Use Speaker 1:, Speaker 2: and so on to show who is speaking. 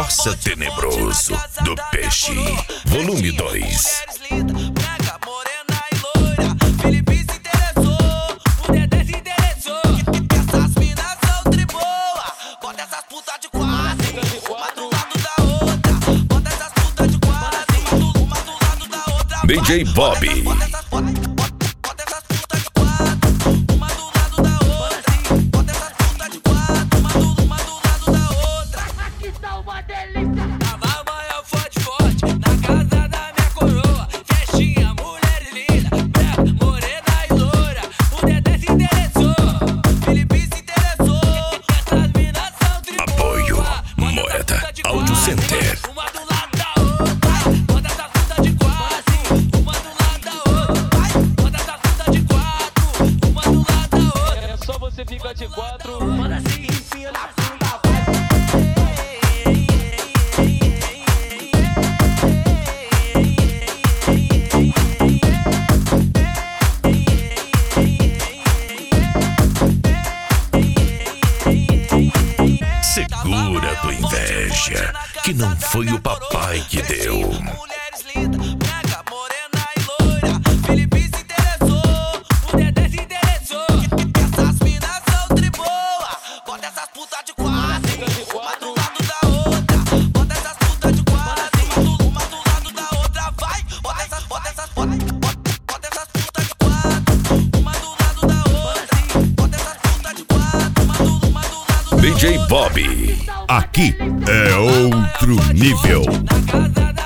Speaker 1: Roça Tenebroso do Peixe, volume 2. DJ Bobby. Apoio Moeda Audio Center.
Speaker 2: Fica de quatro, manda assim, enfia na bunda.
Speaker 1: Segura tua inveja, que não foi o papai que deu. DJ Bobby, aqui é outro nível.